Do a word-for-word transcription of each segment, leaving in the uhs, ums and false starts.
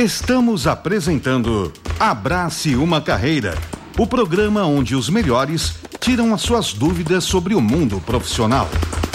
Estamos apresentando Abrace uma Carreira, o programa onde os melhores tiram as suas dúvidas sobre o mundo profissional.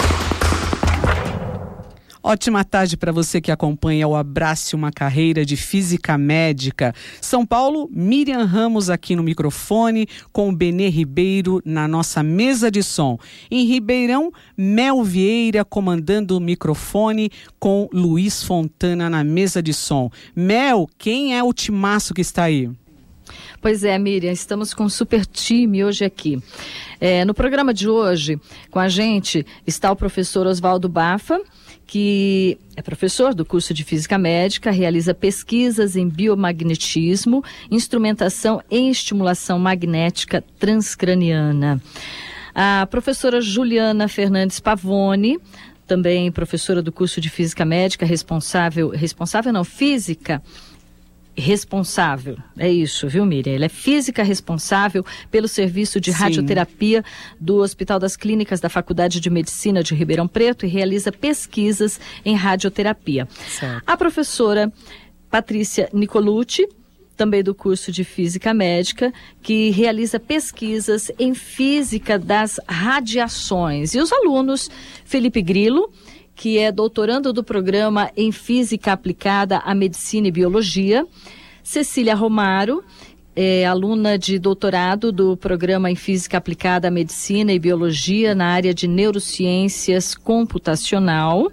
Ótima tarde para você que acompanha o Abrace uma Carreira de Física Médica. São Paulo, Miriam Ramos aqui no microfone, com o Benê Ribeiro na nossa mesa de som. Em Ribeirão, Mel Vieira comandando o microfone com Luiz Fontana na mesa de som. Mel, quem é o timaço que está aí? Pois é, Miriam, estamos com um super time hoje aqui. É, no programa de hoje, com a gente, está o professor Oswaldo Bafa, que é professor do curso de Física Médica, realiza pesquisas em biomagnetismo, instrumentação e estimulação magnética transcraniana. A professora Juliana Fernandes Pavone, também professora do curso de Física Médica, responsável, responsável não, física responsável, é isso, viu, Miriam? Ela é física responsável pelo serviço de Sim. radioterapia do Hospital das Clínicas da Faculdade de Medicina de Ribeirão Preto e realiza pesquisas em radioterapia. Certo. A professora Patrícia Nicolucci, também do curso de Física Médica, que realiza pesquisas em física das radiações. E os alunos, Felipe Grilo, que é doutorando do programa em Física Aplicada à Medicina e Biologia, Cecília Romaro, é aluna de doutorado do programa em Física Aplicada à Medicina e Biologia na área de Neurociências Computacional,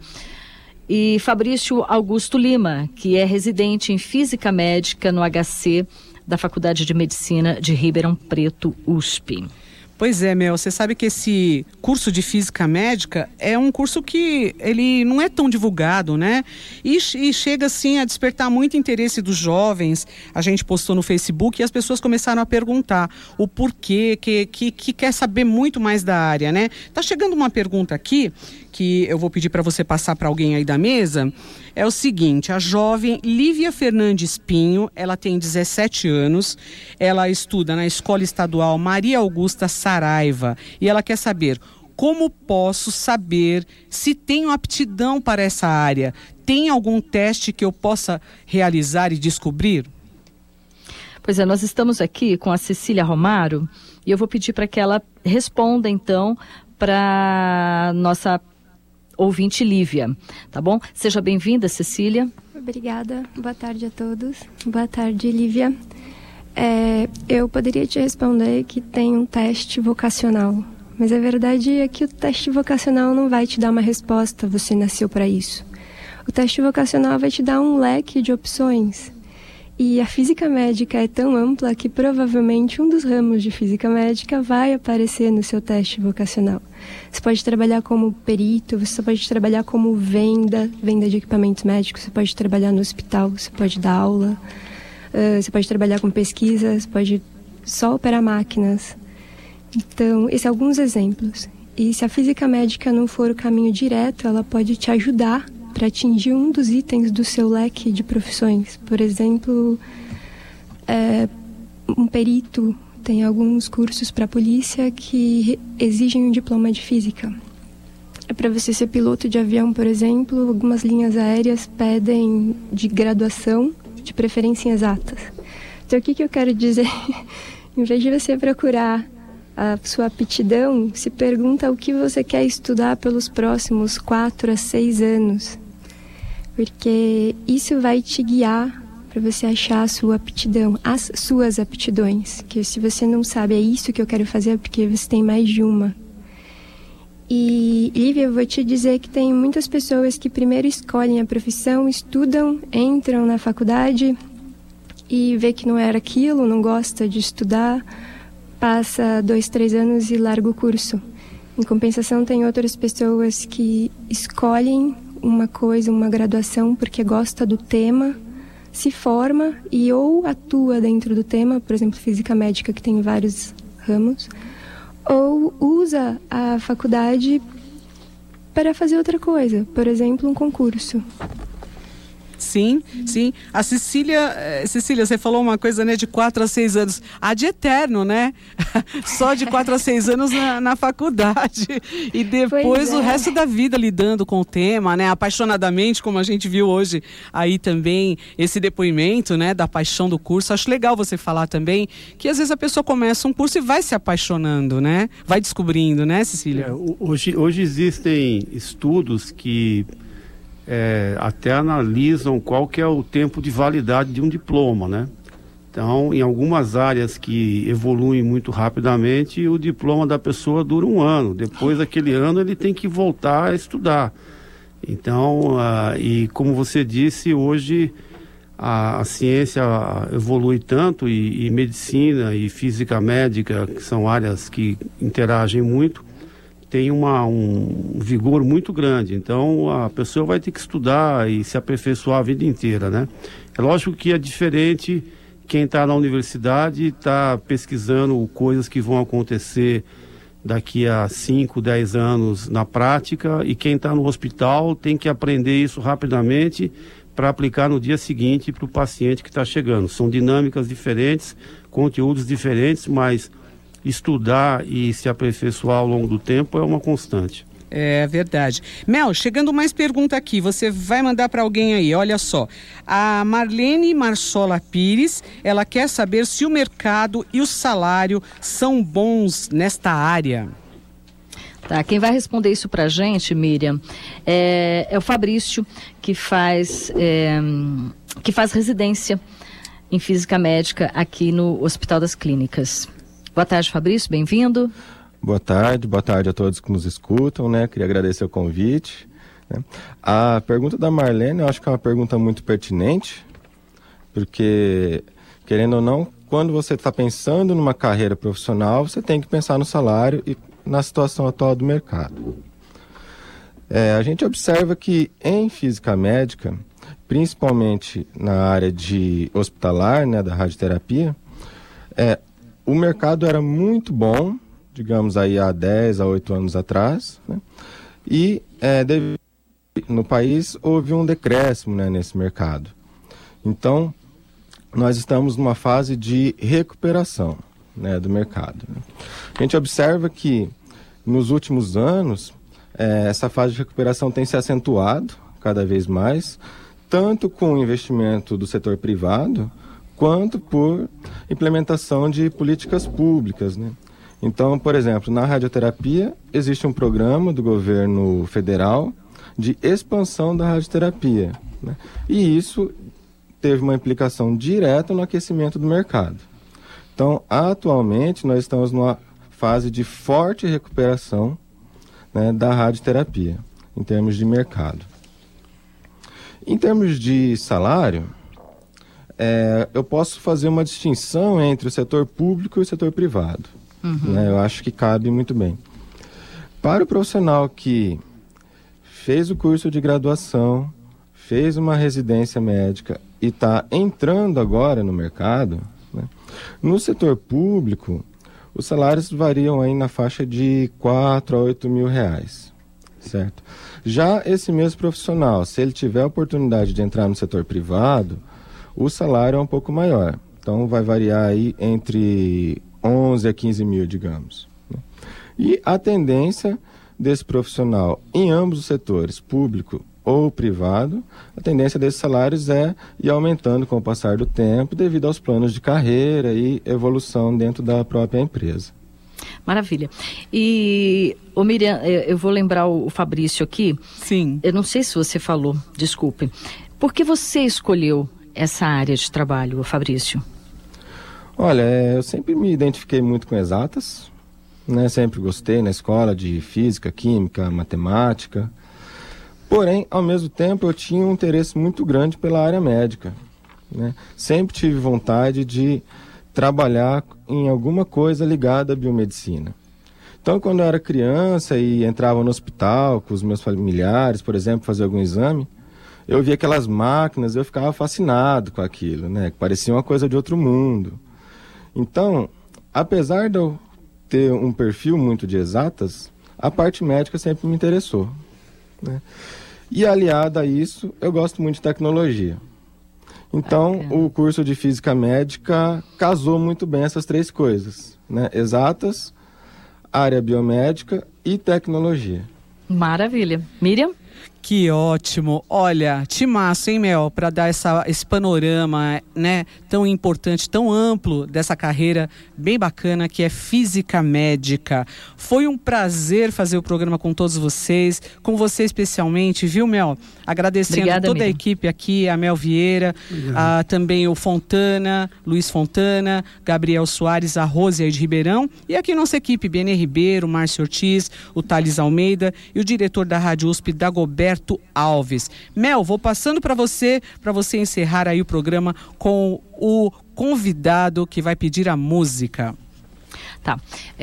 e Fabrício Augusto Lima, que é residente em Física Médica no H C da Faculdade de Medicina de Ribeirão Preto, U S P. Pois é, Mel, você sabe que esse curso de Física Médica é um curso que ele não é tão divulgado, né? E, e chega, assim, a despertar muito interesse dos jovens. A gente postou no Facebook e as pessoas começaram a perguntar o porquê, que, que, que quer saber muito mais da área, né? Tá chegando uma pergunta aqui, que eu vou pedir para você passar para alguém aí da mesa. É o seguinte, a jovem Lívia Fernandes Pinho, ela tem dezessete anos, ela estuda na Escola Estadual Maria Augusta Saraiva e ela quer saber como posso saber se tenho aptidão para essa área. Tem algum teste que eu possa realizar e descobrir? Pois é, nós estamos aqui com a Cecília Romaro e eu vou pedir para que ela responda então para nossa ouvinte Lívia, tá bom? Seja bem-vinda, Cecília. Obrigada, boa tarde a todos. Boa tarde, Lívia. É, eu poderia te responder que tem um teste vocacional, mas a verdade é que o teste vocacional não vai te dar uma resposta, você nasceu para isso. O teste vocacional vai te dar um leque de opções. E a física médica é tão ampla que provavelmente um dos ramos de física médica vai aparecer no seu teste vocacional. Você pode trabalhar como perito, você pode trabalhar como venda, venda de equipamentos médicos, você pode trabalhar no hospital, você pode dar aula, uh, você pode trabalhar com pesquisa, você pode só operar máquinas. Então, esses são alguns exemplos. E se a física médica não for o caminho direto, ela pode te ajudar para atingir um dos itens do seu leque de profissões. Por exemplo, é, um perito tem alguns cursos para a polícia que exigem um diploma de física. É para você ser piloto de avião, por exemplo, algumas linhas aéreas pedem de graduação, de preferência em exatas. Então, o que, que eu quero dizer? Em vez de você procurar a sua aptidão, se pergunta o que você quer estudar pelos próximos quatro a seis anos. Porque isso vai te guiar para você achar a sua aptidão, as suas aptidões. Que se você não sabe, é isso que eu quero fazer, é porque você tem mais de uma. E, Lívia, eu vou te dizer que tem muitas pessoas que primeiro escolhem a profissão, estudam, entram na faculdade e vê que não era aquilo, não gosta de estudar, passa dois, três anos e larga o curso. Em compensação, tem outras pessoas que escolhem uma coisa, uma graduação, porque gosta do tema, se forma e ou atua dentro do tema, por exemplo, física médica, que tem vários ramos, ou usa a faculdade para fazer outra coisa, por exemplo, um concurso. Sim, sim. A Cecília, eh, Cecília, você falou uma coisa, né, de quatro a seis anos. A de eterno, né? Só de quatro a seis anos na, na faculdade. E depois é. o resto da vida lidando com o tema, né? Apaixonadamente, como a gente viu hoje aí também, esse depoimento, né, da paixão do curso. Acho legal você falar também que às vezes a pessoa começa um curso e vai se apaixonando, né? Vai descobrindo, né, Cecília? É, hoje, hoje existem estudos que É, até analisam qual que é o tempo de validade de um diploma, né? Então, em algumas áreas que evoluem muito rapidamente, o diploma da pessoa dura um ano. Depois daquele ano, ele tem que voltar a estudar. Então, uh, e como você disse, hoje a, a ciência evolui tanto, e, e medicina e física médica, que são áreas que interagem muito, tem uma, um vigor muito grande. Então a pessoa vai ter que estudar e se aperfeiçoar a vida inteira, né? É lógico que é diferente quem está na universidade, está pesquisando coisas que vão acontecer daqui a cinco, dez anos na prática, e quem está no hospital tem que aprender isso rapidamente para aplicar no dia seguinte para o paciente que está chegando. São dinâmicas diferentes, conteúdos diferentes, mas estudar e se aperfeiçoar ao longo do tempo é uma constante. É verdade. Mel, chegando mais pergunta aqui, você vai mandar para alguém aí, olha só. A Marlene Marsola Pires, ela quer saber se o mercado e o salário são bons nesta área. Tá, quem vai responder isso pra gente, Miriam, é, é o Fabrício, que faz, é, que faz residência em Física Médica aqui no Hospital das Clínicas. Boa tarde, Fabrício, bem-vindo. Boa tarde, boa tarde a todos que nos escutam, né? Queria agradecer o convite. Né? A pergunta da Marlene, eu acho que é uma pergunta muito pertinente, porque, querendo ou não, quando você está pensando numa carreira profissional, você tem que pensar no salário e na situação atual do mercado. É, a gente observa que em física médica, principalmente na área de hospitalar, né, da radioterapia, é, o mercado era muito bom, digamos aí há dez a oito anos atrás, né? E é, deve, no país houve um decréscimo, né, nesse mercado. Então, nós estamos numa fase de recuperação, né, do mercado. A gente observa que nos últimos anos, é, essa fase de recuperação tem se acentuado cada vez mais, tanto com o investimento do setor privado, quanto por implementação de políticas públicas, né? Então, por exemplo, na radioterapia existe um programa do governo federal de expansão da radioterapia, né? E isso teve uma implicação direta no aquecimento do mercado. Então, atualmente, nós estamos numa fase de forte recuperação, né, da radioterapia, em termos de mercado. Em termos de salário, É, eu posso fazer uma distinção entre o setor público e o setor privado. Uhum. Né? Eu acho que cabe muito bem. Para o profissional que fez o curso de graduação, fez uma residência médica e está entrando agora no mercado, né? No setor público, os salários variam aí na faixa de quatro a oito mil reais, certo? Já esse mesmo profissional, se ele tiver a oportunidade de entrar no setor privado, o salário é um pouco maior. Então vai variar aí entre onze a quinze mil, digamos. E a tendência desse profissional em ambos os setores, público ou privado, a tendência desses salários é ir aumentando com o passar do tempo devido aos planos de carreira e evolução dentro da própria empresa. Maravilha. E, ô Miriam, eu vou lembrar o Fabrício aqui. Sim. Eu não sei se você falou, desculpe. Por que você escolheu essa área de trabalho, Fabrício? Olha, eu sempre me identifiquei muito com exatas, né? Sempre gostei na escola de física, química, matemática. Porém, ao mesmo tempo, eu tinha um interesse muito grande pela área médica, né? Sempre tive vontade de trabalhar em alguma coisa ligada à biomedicina. Então, quando eu era criança e entrava no hospital com os meus familiares, por exemplo, fazer algum exame, eu via aquelas máquinas e eu ficava fascinado com aquilo, né? Parecia uma coisa de outro mundo. Então, apesar de eu ter um perfil muito de exatas, a parte médica sempre me interessou, né? E aliado a isso, eu gosto muito de tecnologia. Então, Bacana. O curso de Física Médica casou muito bem essas três coisas, né? Exatas, área biomédica e tecnologia. Maravilha. Miriam? Que ótimo. Olha, timaço, hein, Mel, para dar essa, esse panorama, né, tão importante, tão amplo dessa carreira bem bacana que é Física Médica. Foi um prazer fazer o programa com todos vocês, com você especialmente, viu, Mel? Agradecendo Obrigada, toda Miriam. A equipe aqui, a Mel Vieira, a, também o Fontana, Luiz Fontana, Gabriel Soares, a Rose de Ribeirão e aqui nossa equipe, Benê Ribeiro, Márcio Ortiz, o Thales Almeida e o diretor da Rádio U S P, Dagoberto Alves. Mel, vou passando para você, para você encerrar aí o programa com o convidado que vai pedir a música. Tá.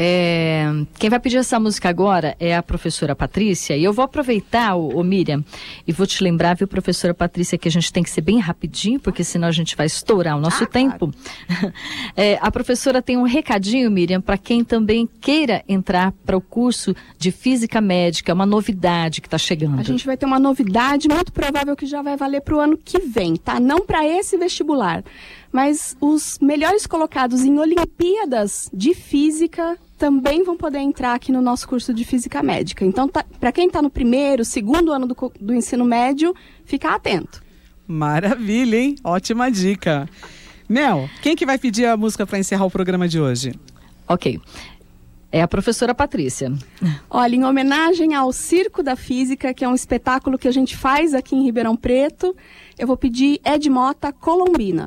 É, quem vai pedir essa música agora é a professora Patrícia, e eu vou aproveitar, o, o Miriam, e vou te lembrar, viu, professora Patrícia, que a gente tem que ser bem rapidinho, porque senão a gente vai estourar o nosso ah, tempo. Claro. É, a professora tem um recadinho, Miriam, para quem também queira entrar para o curso de Física Médica, uma novidade que está chegando. A gente vai ter uma novidade muito provável que já vai valer para o ano que vem, tá? Não para esse vestibular, mas os melhores colocados em Olimpíadas de Física também vão poder entrar aqui no nosso curso de Física Médica. Então, tá, para quem está no primeiro, segundo ano do, do ensino médio, fica atento. Maravilha, hein? Ótima dica. Mel, quem que vai pedir a música para encerrar o programa de hoje? Ok. É a professora Patrícia. Olha, em homenagem ao Circo da Física, que é um espetáculo que a gente faz aqui em Ribeirão Preto, eu vou pedir Ed Mota, Colombina.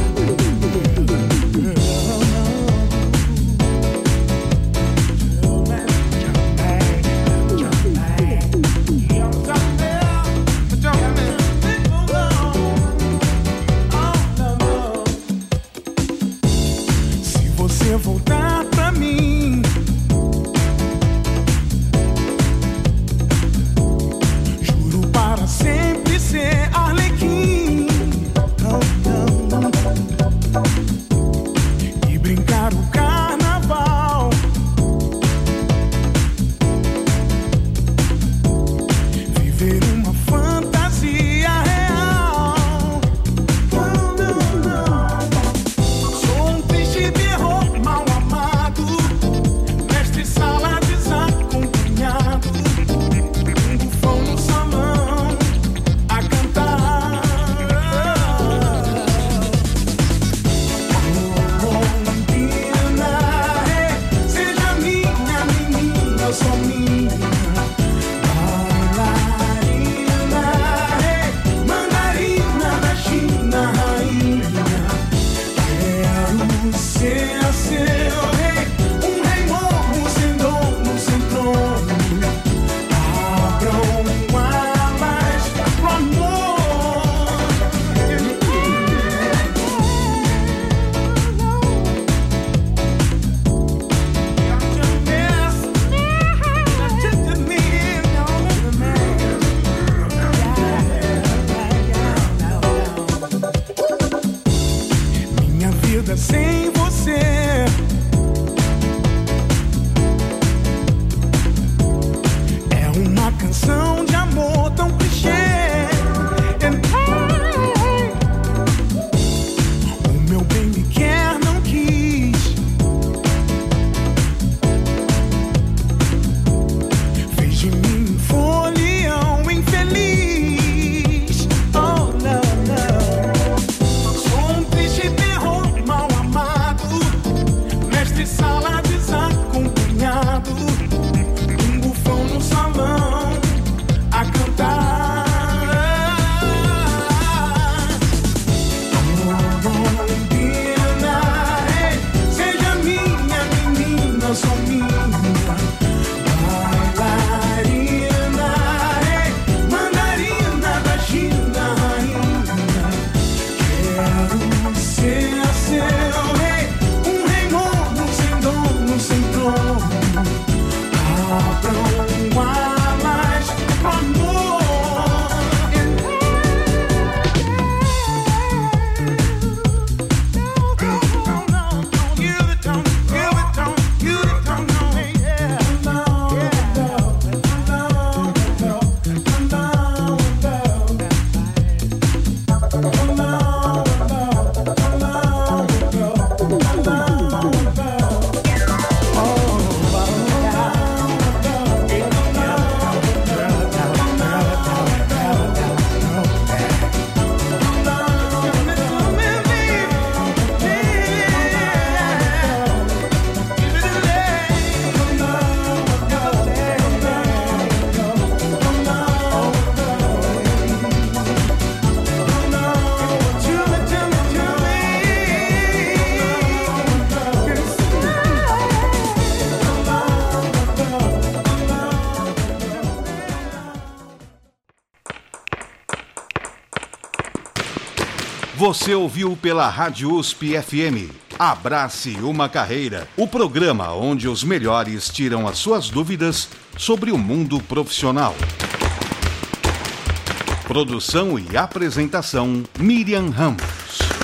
Oh, Você ouviu pela Rádio U S P F M. Abrace uma Carreira, o programa onde os melhores tiram as suas dúvidas sobre o mundo profissional. Produção e apresentação, Miriam Ramos.